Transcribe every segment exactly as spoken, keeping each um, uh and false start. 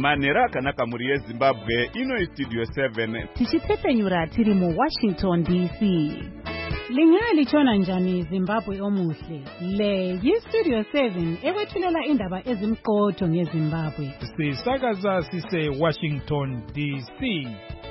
Manera akanaka muri yeZimbabwe ino Studio seven. Tichitepenyura tiri mu Washington D C. Lingali chona njani Zimbabwe omuhle. Le yi Studio seven ewethulela indaba ezimqotho ngeZimbabwe. Sisakaza sise Washington D C.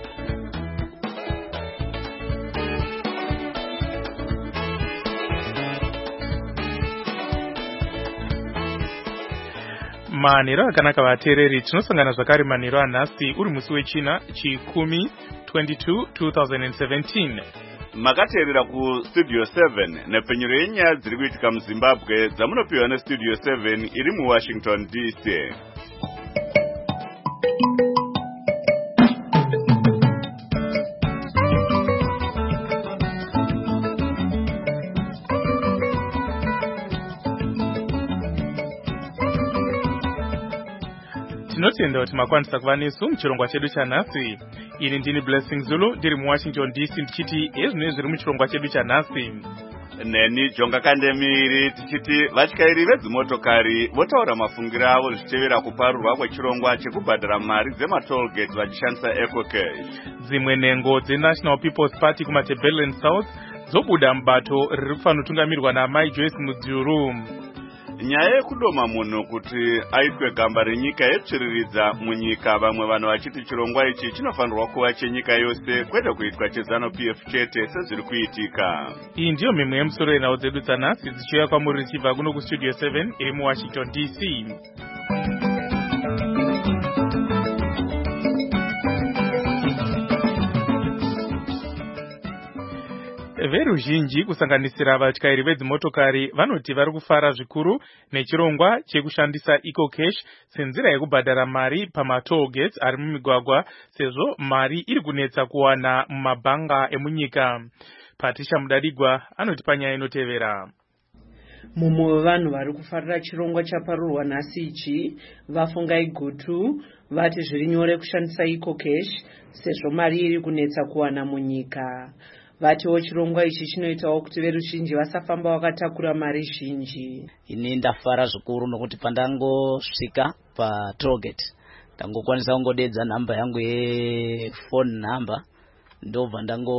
Maniro akanaka vateereri tinosangana zvakare maniro anhasi uri musi wechina chikumi twenty-two twenty seventeen. Makateerera ku Studio seven nepenyero yenyaya dziri kuitika muZimbabwe dzamunopiwa neStudio seven iri muWashington D C. Tinotenda kuti makwanisa kuva nesu muchirongwa chedu chanhasi. Ini ndini Blessing Zulu ndiri muWashington D C ndichiti ezvinenge zviri muchirongwa chedu chanhasi. Neni Jonga Kandemiri tichiti vatyairi vedzimotokari votaura mafungiro avo zvichitevera kuparurwa kwechirongwa chekubhadhara mari dzematoll gate vachishandisa EcoCash. Dzimwe nhengo dzeNational People's Party kumaTebeleland South dzobuda mubato riri kufanotungamirwa naMai Joyce Mudziuru. Nyaya yekudoma munhu kuti aitwe gamba renyika yepfiriridza munyika, vamwe vanhu vachiti chirongwa ichi chinofanirwa kuva chenyika yose kwete kuitwa cheZanu-P F chete sezviri kuitika. Iyi ndiyo mimwe yemusoro yenhau dzedu dzanhasi dzichiuya kwamuri richibva kuno kuStudio seven iri muWashington D C. Veruzhinji kusanganisira vatyairi vedzimotokari vanoti vari kufara zvikuru nechirongwa chekushandisa EcoCash senzira yekubhadhara mari pamatoll gates ari mumigwagwa sezvo mari iri kunetsa kuwana mumabhanga emunyika. Patricia Mudadigwa anoti panyaya inotevera. Mumwe vanhu vari kufarira chirongwa chaparurwa nhasi ichi vafungai gutu vati zviri nyore kushandisa EcoCash sezvo mari iri kunetsa kuwana munyika. Vatiwo chirongwa ichi chinoitawo kuti veruzhinji vasafamba vakatakura mari zhinji. Ini ndafara zvikuru nokuti pandangosvika patollgate ndangokwanisa kungodedza nhamba yangu yefone number ndobva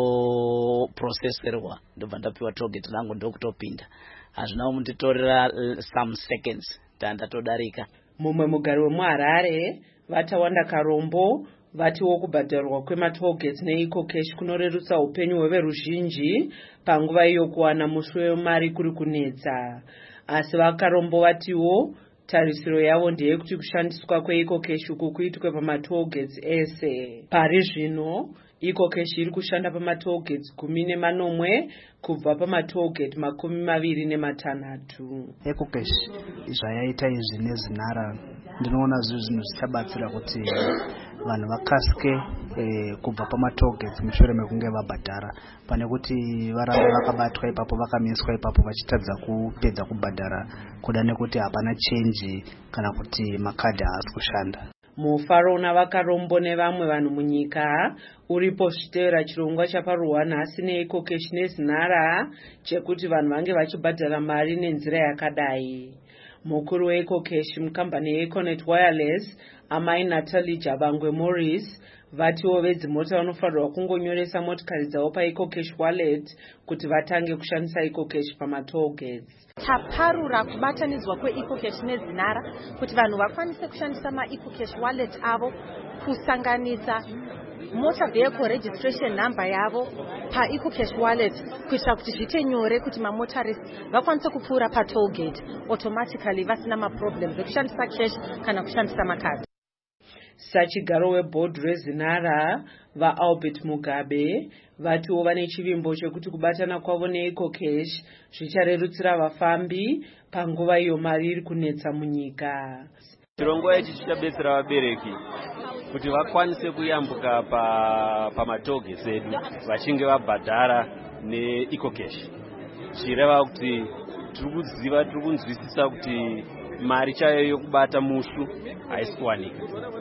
ndangoprocesserwa ndobva ndapiwa tollgate rangu ndokutopinda. Hazvina kunditorera some seconds ndandatodarika. Mumwe mugari wemuHarare vatawanda Karombo vatiwo kubhadharwa kwematollgates neEcoCash kunorerutsa upenyu hweveruzhinji panguva iyo kuwana muswe wemari kuri kunetsa. Asi vakarombo vatiwo tarisiro yavo ndeyekuti kushandiswa kweEcoCash uku kuitwe pamatollgates ese. Pari zvino EcoCash iri kushanda pamatollgates gumi nemanomwe kubva pamatollgate makumi maviri nematanhatu. EcoCash zvayaita izvi nezinhara ndinoona zviri zvinhu zvichabatsira kuti vanhu vakasike eh, kubva pamatollgates mushure mekunge vabhadhara pane kuti varambe vakabatwa ipapo vakamiswa ipapo vachitadza kupedza kubhadhara kuda nekuti hapana change kana kuti makadhi haasi kushanda. Mufaro navakarombo nevamwe vanhu munyika uripo zvitevera chirongwa chaparurwa nhasi neEcoCash nezinhara chekuti vanhu vange vachibhadhara mari nenzira yakadai. Mukuru weEcoCash mukambani yeEconet Wireless amai Natalie Jabangwe Morris vatiwo vedzimota vanofanirwa kungonyoresa motikari dzavo paEcoCash wallet kuti vatange kushandisa EcoCash pamatollgates. Taparura kubatanidzwa kweEcoCash nezinhara kuti vanhu vakwanise kushandisa maEcoCash wallet avo kusanganisa motor vehicle registration number yavo paEcoCash wallet kuitira kuti zviite nyore kuti mamotarist vakwanise kupfuura patollgate automatically vasina maproblems ekushandisa cash kana kushandisa makadhi. Sachigaro webhodhi rezinhara vaAlbert Mugabe vatiwo vane chivimbo chekuti kubatana kwavo neEcoCash zvicharerutsira vafambi panguva iyo mari iri kunetsa munyika. Chirongwa ichi chichabetsera vabereki kuti vakwanise kuyambuka pamatollgates edu vachinge vabhadhara neEcoCash. Zvireva kuti tiri kuziva tiri kunzwisisa kuti mari chayo yokubata mushu haisi kuwanika,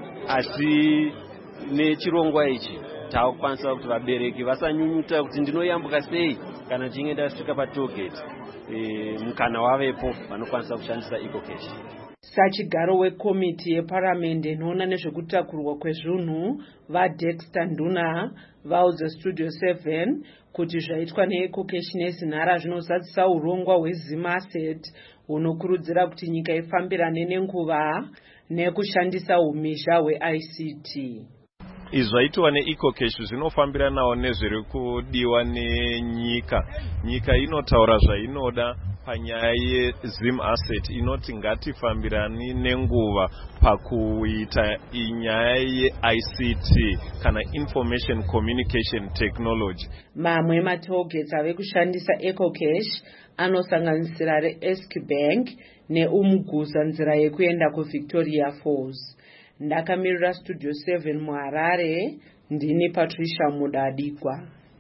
asi nechirongwa ichi taakukwanisa kuti vabereki vasanyunyuta kuti ndinoyambuka sei kana chinge ndasvika patollgate. E, mukana wavepo vanokwanisa kushandisa EcoCash. Sachigaro wekomiti yeparamende inoona nezvekutakurwa kwezvinhu vaDexter Nduna vaudza Studio seven kuti zvaitwa neEcocash neZinara zvinozadzisa urongwa hweZim Asset hunokurudzira kuti nyika ifambirane nenguva nekushandisa umhizha hweI C T. Izvaitwa neEcocash zvinofambiranawo nezviri kudiwa nenyika. Nyika inotaura zvainoda panyaya yeZim Asset inoti ngatifambirani nenguva pakuita inyaya yeI C T kana Information Communication Technology. Mamwe matogets ave kushandisa EcoCash anosanganisira reEscbank neUmguza nzira yekuenda kuVictoria Falls. Ndakamirira Studio seven muHarare, ndini Patricia Mudadikwa.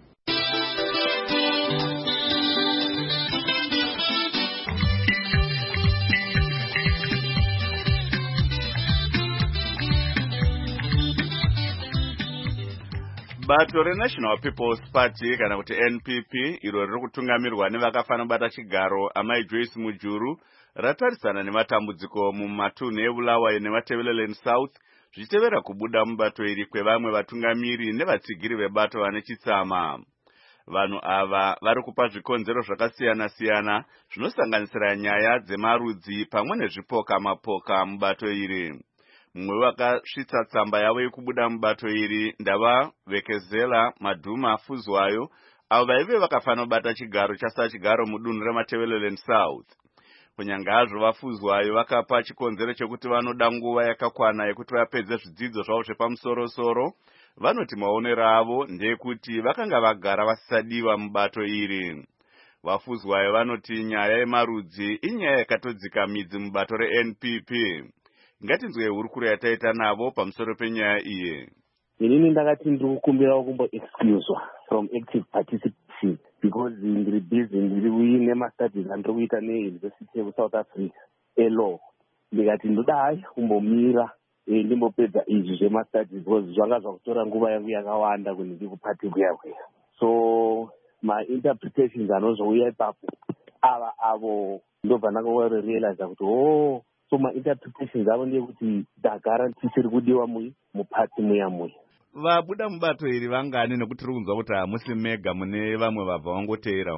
Bato reNational People's Party kana kuti N P P iro riri kutungamirwa nevakafana bata chigaro amai Joyce Mujuru ratarisana nematambudziko mumatunhu eBulawayo neMatebeleleni South zvichitevera kubuda mubato iri kwevamwe vatungamiri nevatsigiri vebato vane chitsama. Vanhu ava vari kupa zvikonzero zvakasiyana siyana zvinosanganisira nyaya dzemarudzi pamwe nezvipoka mapoka mubato iri. Mumwe wakasvitsa tsamba yavo yekubuda mubato iri ndava Vekezela Madhuma Fuzwayo avo vaive vakafana bata chigaro chasachigaro mudunhu reMatebeleleni South. Kunyange hazvo vafuzwayo vakapa chikonzero chekuti vanoda nguva yakakwana yekuti vapedze zvidzidzo zvavo zvepamusoro-soro, vanoti maonero avo ndeyekuti vakanga vagara vasisadiwa mubato iri. Vafuzwayo vanoti nyaya yemarudzi inyaya yakatodzika midzi mubato reN P P. Ngatinzwe hurukuro yataita navo pamusoro penyaya iyi. Inini ndakati ndiri kukumbira kumbo excuswa from active participation because ndiri busy ndiri uine mastudies andiri kuita neUniversity of South Africa elaw. Ndikati ndoda hai kumbomira ndimbopedza izvi zvemastudies because zvanga zvakutora nguva yangu yakawanda kuti ndiri kupati kuya kuya. So my interpretations anozouya ipapo ava avo ndobva ndakarealize kuti oh so my interpretations avo ndeyekuti ndagara tisiri kudiwa mupati muya muya. Vabuda mubato iri vangani nekuti tiri kunzwa kuti hamusi mega mune vamwe vabva vangoteera?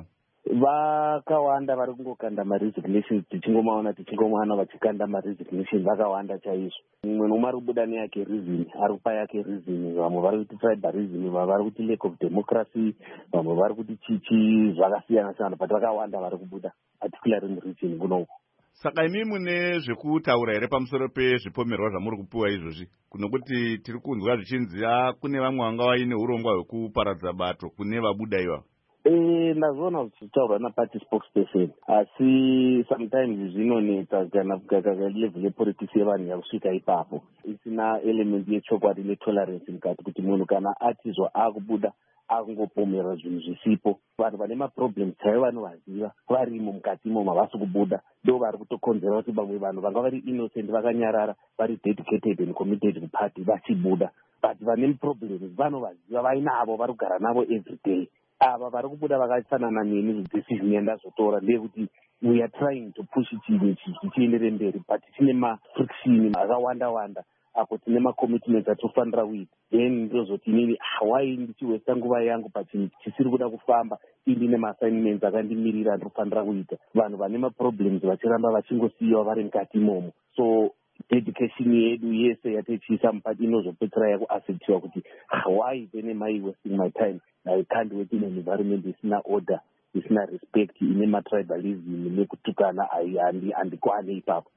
Vakawanda vari kungokanda maresignation tichingomaona tichingomaona vachikanda maresignation vakawanda chaizvo. Mumwe nomwe ari kubuda neyake reason ari kupa yake reason. Vamwe vari kuti tribalism, vamwe vari kuti lack of democracy, vamwe vari kuti chichi zvakasiyana siyana but vakawanda vari kubuda particularly muregion kunoku. Saka imi mune zvekutaura here pamusoro pezvipomerwa zvamuri kupiwa izvozvi? Kunokuti tiri kunzwa zvichinzi kune vamwe vanga vaine urongwa hwekuparadza bato kune vabuda iva. Eh, ndazviona zvichitaurwa naparty spokesperson asi sometimes zvinonetsa kana level yepolitics yevanhu yakusvika ipapo isina element yechokwadi netolerance mukati kuti munhu kana atizwa akubuda akungopomera zvinhu zvisipo. Vanhu vane maproblems chaivo vanovaziva varimo mukati imo mavasi kubuda ndo vari kutokonzera kuti vamwe vanhu vanga vari innocent vakanyarara vari dedicated and committed kuparty vachibuda but vane problems vanovaziva vainavo vari kugara navo everyday. Ava vari kubuda vakafanana neni decision yandazotora ndeyekuti we are trying to push chinhu ichi chichiendere mberi but chine mafriction akawanda wanda apo tine macommitments atofanira kuita then ndozoti inini why ndichiwesta nguva yangu pachinhu chisiri kuda kufamba indine maassignments akandimirira ndinofanira kuita. Vanhu vane maproblems vachiramba vachingosiyiwa vari mukati imomo. So dedication yedu yese yatichiisa mupati inozopedzera yakuassetiwa kuti why then am I wasting my time? I can't work in an environment isina order, isina respect, ine matribalism nekutukana andikwane ipapo.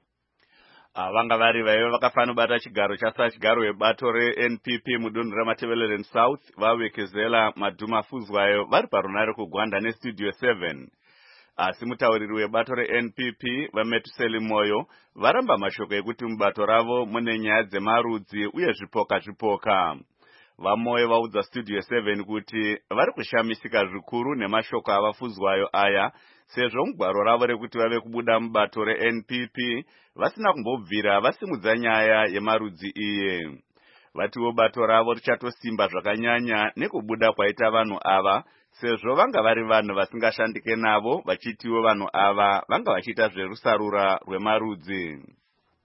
Vanga vari vaive vakafana bata chigaro chasachigaro webato reN P P mudunhu reMatebeleleni South vaVekezela Madhuma Fuzwayo vari parunare kugwanda neStudio seven. Asi mutauriri webato reN P P vaMetuseli Moyo varamba mashoko ekuti mubato ravo mune nyaya dzemarudzi uye zvipoka zvipoka. Vamoyo vaudza Studio seven kuti vari kushamisika zvikuru nemashoko avafuzwayo aya sezvo mugwaro ravo rekuti vave kubuda mubato reN P P vasina kumbobvira vasimudza nyaya yemarudzi iye. Vatiwo bato ravo richatosimba zvakanyanya nekubuda kwaita vanhu ava sezvo vanga vari vanhu vasingashandike navo vachitiwo vanhu ava vanga vachiita zverusarura rwemarudzi.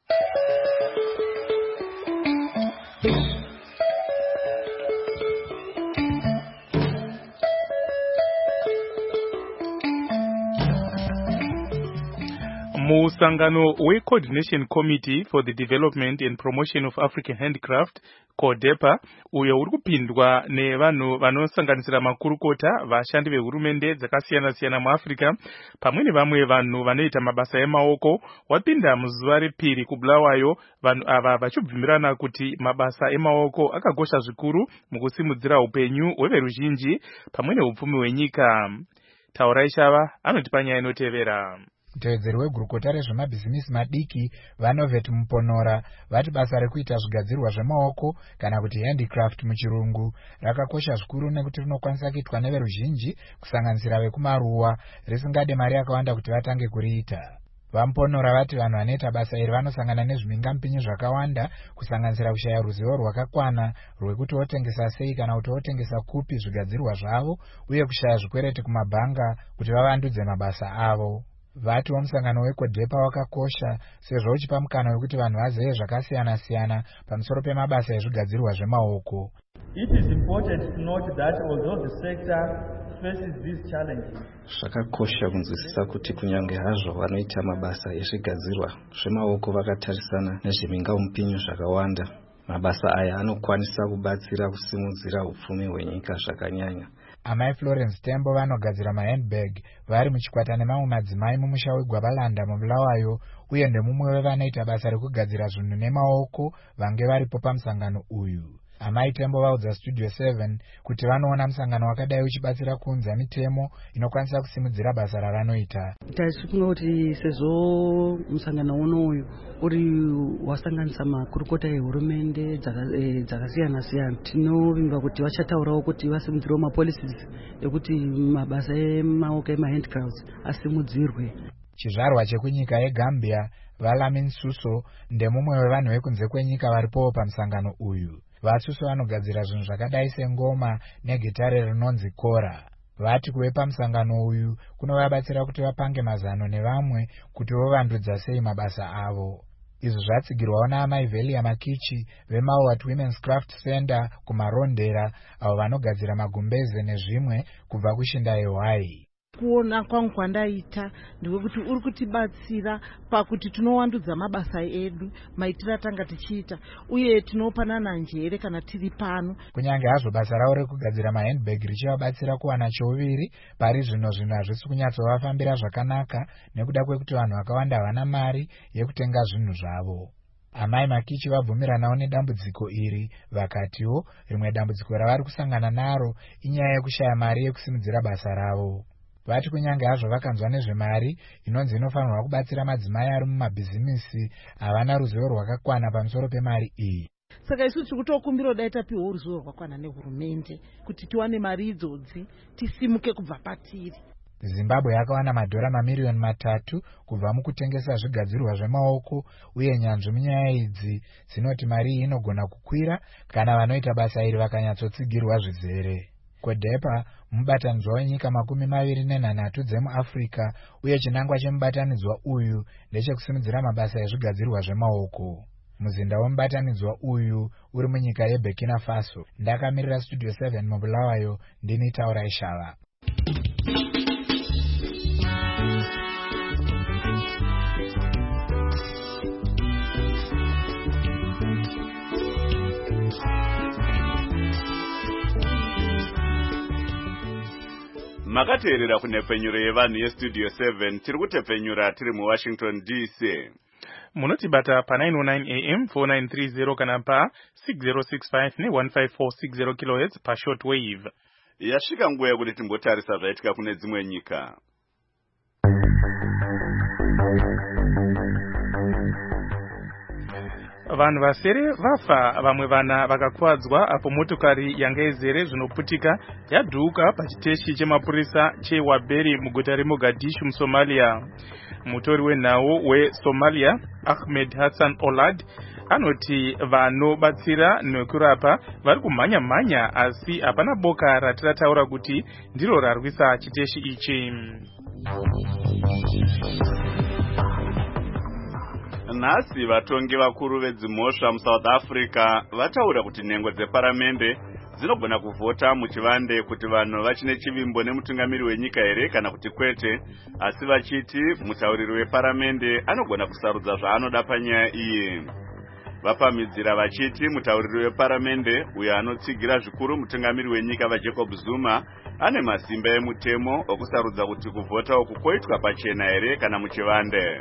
Musangano we Coordination Committee for the Development and Promotion of African Handicraft CODEPA uyo uri kupindwa nevanhu vanosanganisira makurukota vashandi vehurumende dzakasiyana siyana muAfrica pamwe nevamwe vanhu vanoita mabasa emaoko wapinda muzuva repiri kubulawayo. Vanhu ava vachibvumirana kuti mabasa emaoko akakosha zvikuru mukusimudzira upenyu hweveruzhinji pamwe neupfumi hwenyika. Taurai Shava anotipa nyaya inotevera. Mutevedzeri wegurukota rezvemabhizimisi madiki Vanovet Muponora vati basa rekuita zvigadzirwa zvemaoko kana kuti handicraft muchirungu rakakosha zvikuru nekuti rinokwanisa kuitwa neveruzhinji kusanganisira vekumaruwa risingade mari yakawanda kuti vatange kuriita. Vamuponora vati vanhu vanoita basa iri vanosangana nezvimingampinyu zvakawanda kusanganisira kushaya ruzivo rwakakwana rwekuti votengesa sei kana kuti votengesa kupi zvigadzirwa zvavo uye kushaya zvikwereti kumabhanga kuti vavandudze mabasa avo. Vati womusangano weCODEPA wakakosha sezvo uchipa mukana wekuti vanhu vazive zvakasiyana siyana pamusoro pemabasa ezvigadzirwa zvemaoko. It is important to note that although the sector faces these challenges, zvakakosha kunzwisisa kuti kunyange hazvo vanoita mabasa ezvigadzirwa zvemaoko vakatarisana nezvimingaupinyu zvakawanda, mabasa aya anokwanisa kubatsira kusimudzira upfumi hwenyika zvakanyanya. Amai Florence Tembo vanogadzira mahandbag vari muchikwata nemamwe madzimai mumusha weGwabalanda mubulawayo uye ndemumwe wevanoita basa rekugadzira zvinhu nemaoko vange varipo pamusangano uyu. Amai Tembo vaudza Studio seven kuti vanoona musangano wakadai uchibatsira kuunza mitemo inokwanisa kusimudzira basa ravanoita. Taisunga kuti sezvo musangano unoyu uri wasanganisa makurukota ehurumende dzakasiyana siyana, tinovimba kuti vachataurawo kuti vasimudzirewo mapolicies ekuti mabasa emaoko emahandicrafts asimudzirwe. Chizvarwa chekunyika yeGambia Valamin Suso ndemumwe wevanhu vekunze kwenyika varipowo pamusangano uyu. Vasuso vanogadzira zvinhu zvakadai sengoma negitare rinonzi kora. Vati kuve pamusangano uyu kunovabatsira kuti vapange mazano nevamwe kuti vovandudza sei mabasa avo. Izvi zvatsigirwawo naamai Velia Makichi veMawat Women's Craft Center kumarondera avo vanogadzira magumbeze nezvimwe kubva kushinda yeHwai. Kuona kwangu kwandaita ndekuti uri kutibatsira pakuti tinowandudza mabasa edu maitira tanga tichiita uye tinopanana njere kana tiri pano. Kunyange hazvo basa ravo rekugadzira mahandbag richivabatsira kuwana chouviri pari zvino zvino hazvisi kunyatsovafambira zvakanaka nekuda kwekuti vanhu vakawanda havana mari yekutenga zvinhu zvavo. Amai Makichi vabvumiranawo nedambudziko iri vakatiwo rimwe dambudziko ravari kusangana naro inyaya yekushaya mari yekusimudzira basa ravo. Vati kunyange hazvo vakanzwa nezvemari inonzi inofanirwa kubatsira madzimai ari mumabhizimisi havana ruzivo rwakakwana pamusoro pemari iyi. Saka isu tiri kutokumbira dai tapiwa ruzivo rwakakwana nehurumende kuti tiwane mari idzodzi tisimuke kubva patiri. Zimbabwe yakawana madhora mamiriyoni matatu kubva mukutengesa zvigadzirwa zvemaoko uye nyanzvi munyaya idzi dzinoti mari iyi inogona kukwira kana vanoita basa iri vakanyatsotsigirwa zvizere. CODEPA mubatanidzwa wenyika makumi maviri nenhanhatu dzemuAfrica uye chinangwa chemubatanidzwa uyu ndechekusimudzira mabasa ezvigadzirwa zvemaoko. Muzinda wemubatanidzwa uyu uri munyika yeBurkina Faso. Ndakamirira Studio seven mubulawayo ndini Taurai Shava. Makateerera kunepfenyuro yevanhu yeStudio seven tiri kutepfenyura tiri muWashington D C. Munotibata pa nine oh nine A M four nine three zero kana pa six zero six five ne one five four six zero kilohertz pa short wave. Yasvika nguva yekuti timbotarisa zvaitika kune dzimwe nyika. Vanhu vasere vafa vamwe vana vakakwadzwa apo motokari yanga izere zvinoputika yadhuka pachiteshi chemapurisa cheWaberi muguta reMogadishu muSomalia. Mutori wenhau weSomalia Ahmed Hassan Olad anoti vanobatsira nekurapa vari kumhanya mhanya asi hapana boka ratirataura kuti ndiro rarwisa chiteshi ichi. nhasi vatongi vakuru vedzimhosva muSouth Africa vataura kuti nhengo dzeparamende dzinogona kuvhota muchivande kuti vanhu vachine chivimbo nemutungamiri wenyika here kana kuti kwete, asi vachiti mutauriri weparamende anogona kusarudza zvaanoda panyaya iyi. Vapamidzira vachiti mutauriri weparamende uyo anotsigira zvikuru mutungamiri wenyika vaJacob Zuma ane masimba emutemo okusarudza kuti kuvhota uku koitwa pachena here kana muchivande.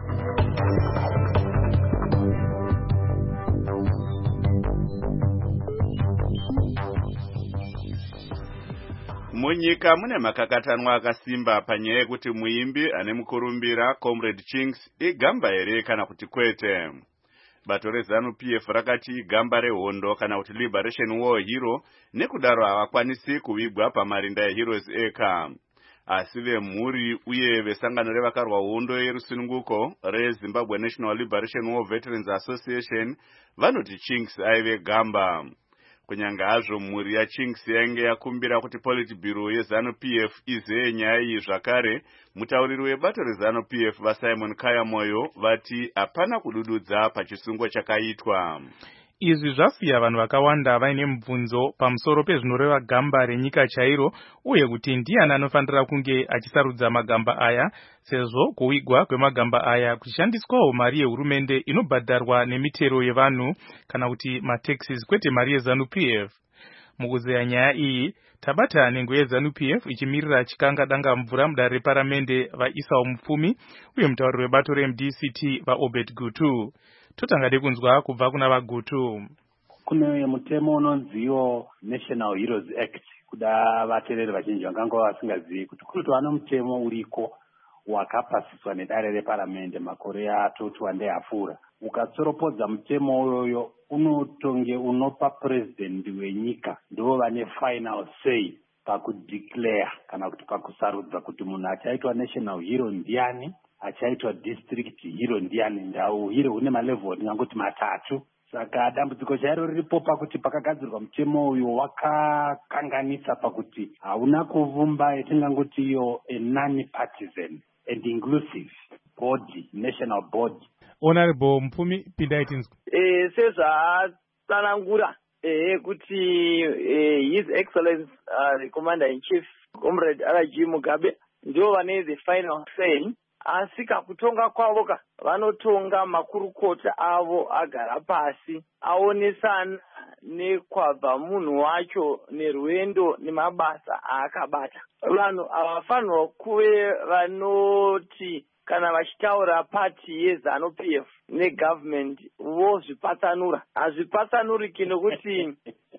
Munyika mune makakatanwa akasimba panyaya yekuti muimbi ane mukurumbira Comrade Chinks igamba here kana kuti kwete. Bato reZanu P F rakati igamba rehondo kana kuti Liberation War hero nekudaro havakwanisi kuvigwa pamarinda eHeroes eka. Asi vemhuri uye vesangano revakarwa hondo yerusununguko reZimbabwe National Liberation War Veterans Association vanoti Chinks aive gamba. Kunyanga hazvo mhuri yaChinks yange yakumbira kuti Politburo yeZanu P F izeye nyaya iyi zvakare, mutauriri webato reZanu P F vaSimon Kayamoyo vati hapana kudududza pachisungo chakaitwa. Izvi zvasiya vanhu vakawanda vaine mubvunzo pamusoro pezvinoreva gamba renyika chairo uye kuti ndiani anofanira kunge achisarudza magamba aya, sezvo kuvigwa kwemagamba aya kuchishandiswawo mari yehurumende inobhadharwa nemitero yevanhu kana kuti mataxes kwete mari yeZanu P F. Mukuzeya nyaya iyi tabata nhengo yeZanu P F ichimirira chikanga danga mvura mudare reparamende vaIsau Mupfumi uye mutauriri webato reM D C T vaObed Gutu. Totangade kunzwa kubva kuna vaGutu. Kune mutemo unonziwo National Heroes Act, kuda vatereri vazhinji vanganga vasingazivi kuti kuri vano mutemo uriko wakapasiswa nedare reparamende makore atatu andeyapfuura. Ukatsoropodza mutemo uyoyo unotonge unopa president wenyika ndivo vane final say pakudeclare kana kuti pakusarudza kuti munhu achaitwa national hero ndiani, achaitwa district hero ndiani. Ndau hero une malevel ndingangoti matatu. Saka dambudziko chairo riripo pakuti pakagadzirwa mutemo uyu wakakanganisa pakuti hauna kuvumba yatingangoti iyo a non-partisan and inclusive body, national body. Honorable Mupfumi, pindai tinzwe. Eh, sezvatsanangura eh kuti eh, His Excellency uh, the Commander in Chief Comrade R G Mugabe ndio vane the final say. Asi kakutonga kwavo ka vanotonga makurukota avo agara pasi aonesana nekwabva munhu wacho nerwendo nemabasa aakabata. Vanhu havafanirwa kuve vanoti kana vachitaura pati yeZanu P F negovernment vozvipatsanura. Hazvipatsanuriki nekuti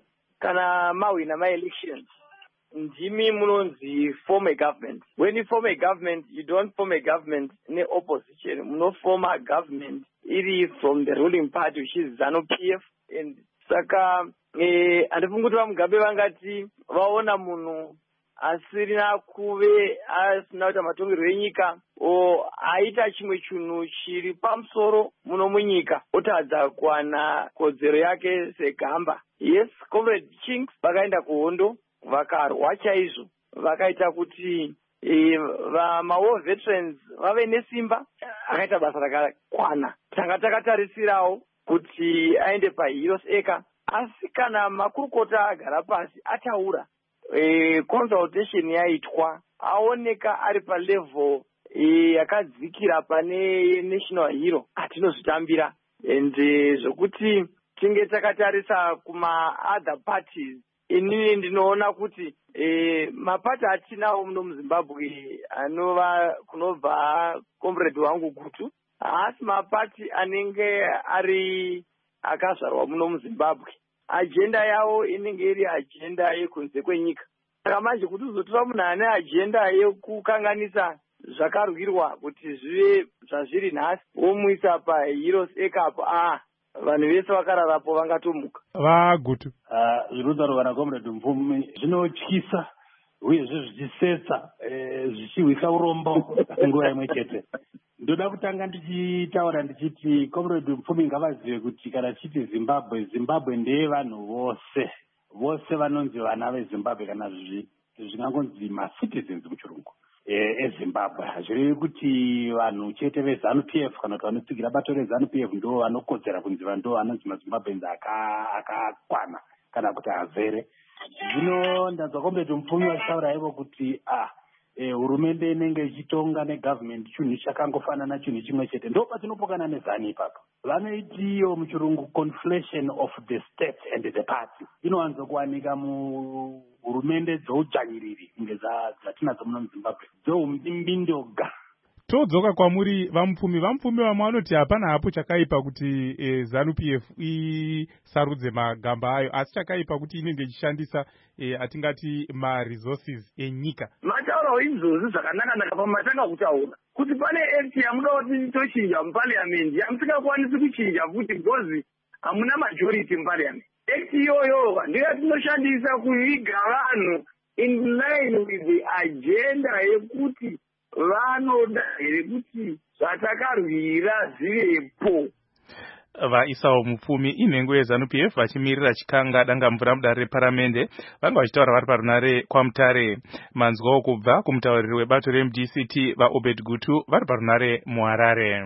kana mahwina ma-elections ndimi munonzi form a government. When you form a government, you don't form a government in opposition. Muno form a government iri from the ruling party, which is ZANU P F. And saka eh andifunga kuti vaMugabe vangati vaona munhu asirina kuve asina kuita matongero enyika o aita chimwe chinhu chiri pamusoro muno munyika otadza kuwana kodzero yake segamba. Yes, Comrade Chinks vakaenda kuhondo vakarwa chaizvo, vakaita kuti e, vama-war veterans vave nesimba, akaita basa rakakwana. Tanga takatarisirawo kuti aende paHeroes eka, asi kana makurukota agara pasi ataura e, consultation yaitwa aoneka ari palevel e, yakadzikira pane national hero atinozvitambira. And zvokuti tinge takatarisa kuma other parties, inini ndinoona kuti e, mapati atinawo muno muZimbabwe anova kunobva comrade wangu Gutu, haasi mapati anenge ari akazvarwa muno muZimbabwe. Agenda yavo inenge iri agenda yekunze kwenyika. Saka manje kuti uzotora munhu ane agenda yekukanganisa zvakarwirwa kuti zvive zvazviri nhasi womuisa paHeroes ekapo, ah vanhu vese vakararapo vangatomuka. VaGutu. Uh, zvinodaro vana Comrade Mupfumi zvinotyisa uyezve zvichisetsa zvichihwisa urombo nguva imwe chete. Ndoda kutanga ndichitaura ndichiti Comrade Mupfumi ngavazive kuti kana chiti Zimbabwe, Zimbabwe ndeye vanhu vose. Vose vanonzi vana veZimbabwe kana zvingangonzi ma-citizens muchirungu. ezimbabwe hazvirevi kuti vanhu chete vezanu p f kana kuti vanotsigira bato rezanu p f ndo vanokodzera kunzi ndo vanonzi mazimbabwenzi akakwana kana kuti azere. Zvino ndanzwa kombeti mupfumi vachitaura ivo kuti ah hurumende inenge ichitonga negavhmendi chinhu chakangofanana chinhu chimwe chete. Ndo patinopokana nezanu ipapo. Vanoiti iyo muchirungu conflation of the state and the party inowanzo kuwanika muhurumende dzoudzvanyiriri kunge dzatinadzo muno muzimbabwe dzoumbimbindoga. Todzoka kwamuri vamupfumi vamupfumi vamwe vanoti hapana hapo chakaipa kuti e, zanu p f isarudze magamba ayo, asi chakaipa kuti inenge ichishandisa e, atingati maresources enyika. Mataurawo izvozvi zvakanaka-naka pamatanga kutaura kuti pane act yamuda kuti tochinja muparliament yamusingakwanisi kuchinja futi because hamuna majority muparliament. Act iyoyo ndiyo yatinoshandisa kuviga vanhu in line with the agenda yekuti vanoda here kuti zvatakarwira zvivepo. Vaisawo mupfumi inhengo yezanu p f vachimirira chikanga danga mvura mudare reparamende vanga vachitaura vari parunare kwamutare. Manzwawo kubva kumutauriri webato re M D C T vaObed Gutu vari parunare muHarare.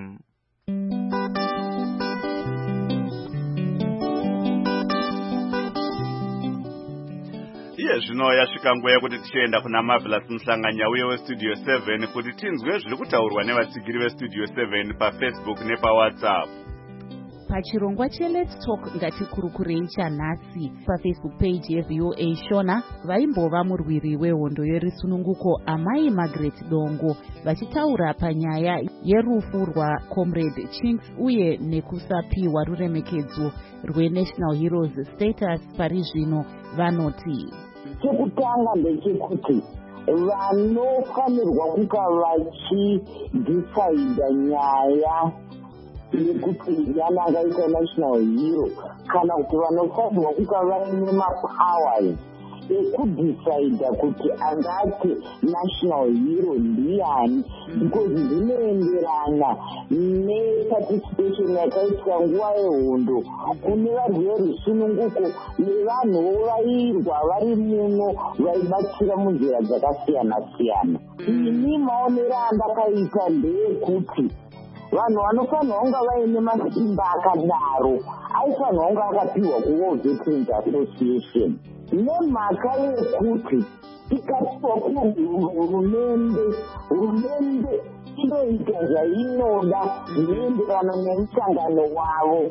Iye zvino yasvika nguva yekuti tichienda kuna Marvelous Muhlanganya uye westudio seven kuti tinzwe zviri kutaurwa nevatsigiri vestudio seven paFacebook nepaWhatsApp. Pachirongwa che Let's Talk ngatikurukurei chanhasi paFacebook page yeV O A Shona vaimbova murwiri wehondo yerisununguko Amai Margaret Dongo vachitaura panyaya yerufu rwaComrade Chinks uye nekusapiwa ruremekedzo rweNational Heroes status pari zvino. Vanoti chekutanga ndechekuti vanofanirwa kuka vachidhisaidha nyaya yekuti yana angaita national hero kana kuti vanofanirwa kuka vaine mapowers ekudhisaidha kuti angati national hero ndiani, because zvinoenderana neparticipation yakaitwa nguva yehondo kune vanhu verusununguko nevanhuwo vairwa vari muno vaibatsira munzira dzakasiyana-siyana. Ini maonero andakaita ndeyekuti vanhu vanofanirwa kunga vaine masimba akadaro aifanirwa kunga akapiwa kuWar Veterans Association nemhaka yekuti ikatiwa kuhurumende, hurumende inoita zvainoda zvinoenderana nemusangano wavo.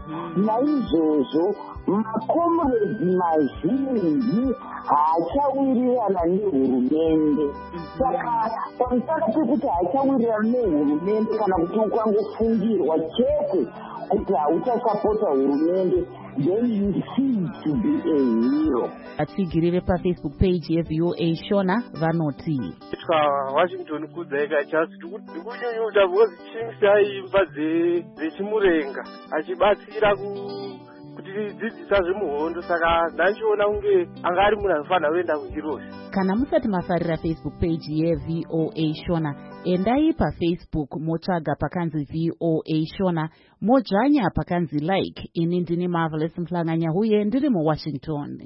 Naizvozvo makomrades mazhinji haachawirirana nehurumende. Saka pamusaka pekuti haachawirirana nehurumende kana kuti ukangofungirwa chete kuti hauchasapota hurumende, then you seem to be a hero. Vatsigiri vepaFacebook page yeV O A Shona vanoti Washington kudzeka chasi ndikunyunyuta because Chinks aimba dzechimurenga achibatsira kuti dzidzisa zvemuhondo, saka ndachiona kunge anga ari munhu anofanira kuenda kuHeroes. Kana musati mafarira Facebook page yeV O A Shona, endai paFacebook motsvaga pakanzi V O A Shona, modzvanya pakanzi like. Ini ndini Marvelous Muhlanganya uye ndiri muWashington.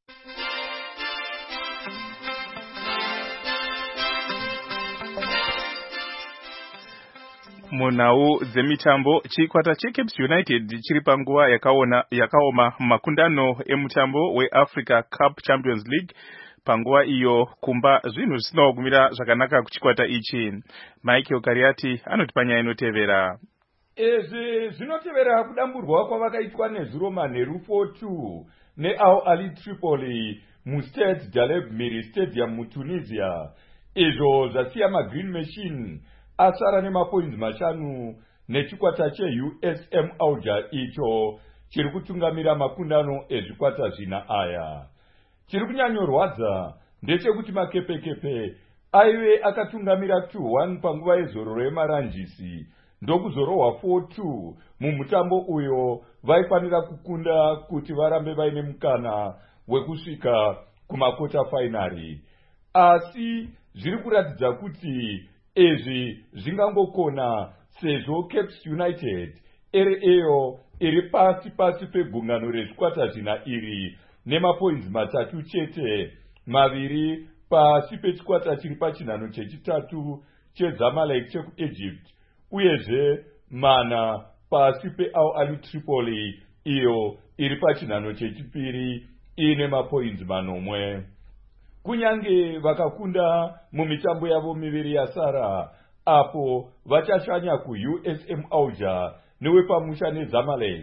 Munhau dzemitambo, chikwata cheCaps United chiri panguva yakaona yakaoma makundano emutambo weAfrica Cup Champions League. Panguva iyo kumba zvinhu zvisina kugumira zvakanaka kuchikwata ichi. Michael Kariati anoti panyaya inotevera. Izvi zvinotevera kudamburwa kwavakaitwa neZuromanheru four two neAl Ahly Tripoli muStade Daleb Miri Stadium muTunisia. Izvo zvasiya maGreen Machine asara nemapoints mashanu nechikwata cheU S M Alger icho chiri kutungamira makundano ezvikwata zvina aya. Chiri kunyanyorwadza ndechekuti makepekepe aive akatungamira two one panguva yezororo yemaranjisi ndokuzorohwa four two mumutambo uyo vaifanira kukunda kuti varambe vaine mukana wekusvika kumakota finari. Asi zviri kuratidza kuti izvi zvingangokona sezvo Caps United iri iyo iri pasi pasi pegungano rezvikwata zvina iri nemapoints matatu chete, maviri pasi pechikwata chiri pachinhano chechitatu cheZamalek chekuEgypt, uyezve mana pasi peAl Ahly Tripoli iyo iri pachinhano chechipiri ine mapoints manomwe. Kunyange vakakunda mumitambo yavo miviri yasara, apo vachashanya kuU S M Alger newepamusha neZamalek,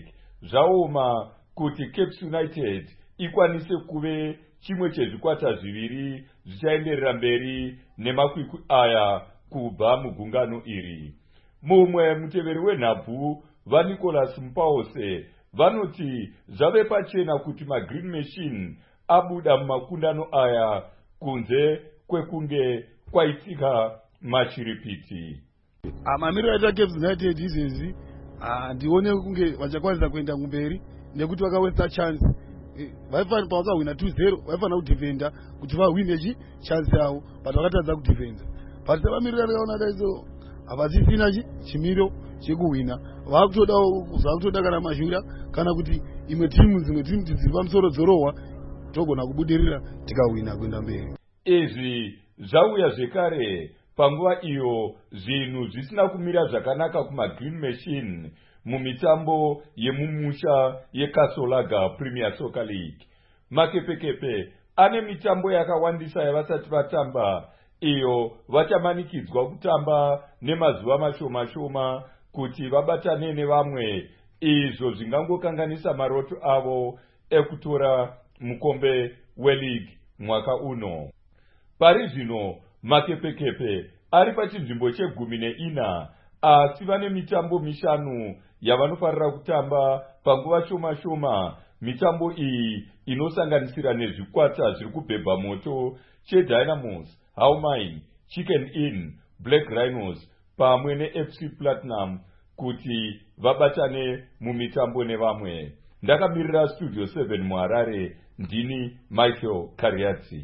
zvaoma kuti Cape United ikwanise kuve chimwe chezvikwata zviviri zvichaenderera mberi nemakwikwi aya kubva mugungano iri. Mumwe muteveri wenhabvu vaNicholas Mpause vanoti zvave pachena kuti maGreen Machine abuda mumakundano aya kunze kwekunge kwaitika machiripiti. Mamiriro aita Cape United izvezi ndione kunge vachakwanisa kuenda kumberi nekuti vakawesta chance. Vaifana pavakahwina two zero vaifana kudhifenda kuti vahwine chi chance yavo, but vakatadza kudhifenda. But savamiriro akaona daiso havasisina chi chimiro chekuhwina, vakutoda vakutoda kana mashura kana kuti imwe timu dzimwe timu dziri pamusoro dzorohwa togona kubudirira tikahwina kuenda mberi. Izvi zvauya zvekare panguva iyo zvinhu zvisina kumira zvakanaka kumaGreen Machine mumitambo yemumusha yeKasolaga Premier Soccer League. Makepekepe ane mitambo yakawandisa yavasati vatamba, iyo vachamanikidzwa kutamba nemazuva mashoma shoma kuti vabatane nevamwe, izvo zvingangokanganisa maroto avo ekutora mukombe weLeague mwaka uno. Pari zvino Makepekepe ari pachinzvimbo chegumi neina, asi vane mitambo mishanu yavanofarira kutamba panguva shoma shoma. Mitambo iyi inosanganisira nezvikwata zviri kubhebha moto cheDynamos, Howmine, Chicken Inn, Black Rhinos pamwe neF C Platinum kuti vabatane mumitambo nevamwe. Ndakamirira Studio seven muHarare, ndini Michael Kariatsi.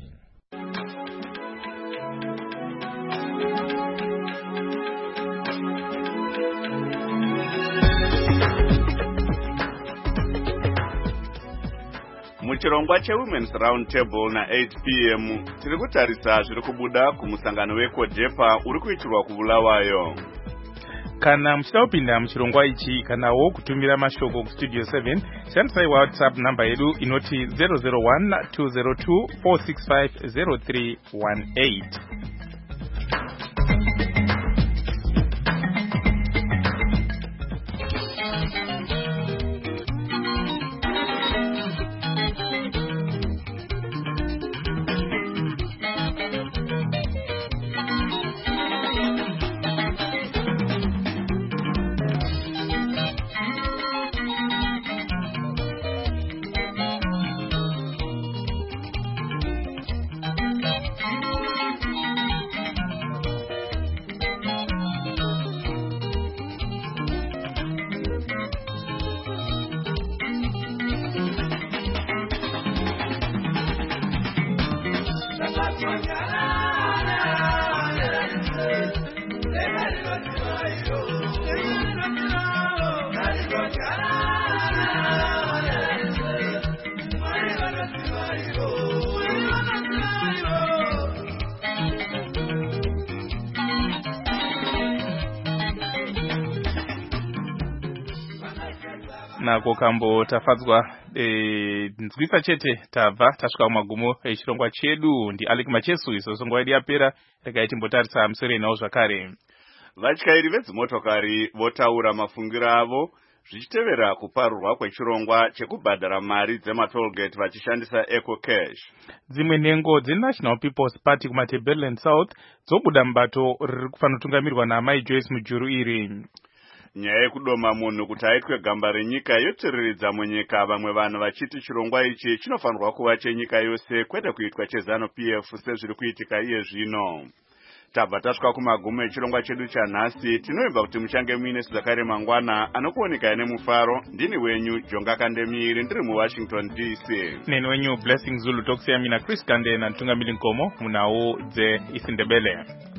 Muchirongwa cheWomen's Round Table na eight p m tiri kutarisa zviri kubuda kumusangano weCODEPA uri kuitirwa kuBulawayo. Kana muchida kupinda muchirongwa ichi kanawo kutumira mashoko kuStudio seven, shandisai WhatsApp namba yedu inoti zero zero one two zero two four six five zero three one eight. Nako kambo tafadzwa e, nzwisa chete tabva tasvika kumagumo echirongwa chedu. Ndi Alec Machesu. Iso songo yedu yapera, regai timbotarisa musoro nawo zvakare. Vatyairi vedzimotokari votaura mafungiro avo zvichitevera kuparurwa kwechirongwa chekubhadhara mari dzematollgate vachishandisa EcoCash. Dzimwe nhengo dzeNational People's Party kumaTebeleland South dzobuda mubato riri kufanotungamirwa naMai Joyce Mujuru iri. Nyaya yekudoma munhu kuti aitwe gamba renyika yotsiriridza munyika, vamwe vanhu vachiti chirongwa ichi chinofanirwa kuva chenyika yose kwete kuitwa cheZanu-P F sezviri kuitika iye zvino. Tabva tasvika kumagumo echirongwa chedu chanhasi. Tinoimba kuti muchange muine Zakare Mangwana anokuoneka nemufaro. Ndini wenyu Jonga Kandemiri, ndiri muWashington D C. Neni wenyu Blessing Zulu, tokusiyamina Chris Kande na Ntungamili Nkomo munawo dze Isindebele.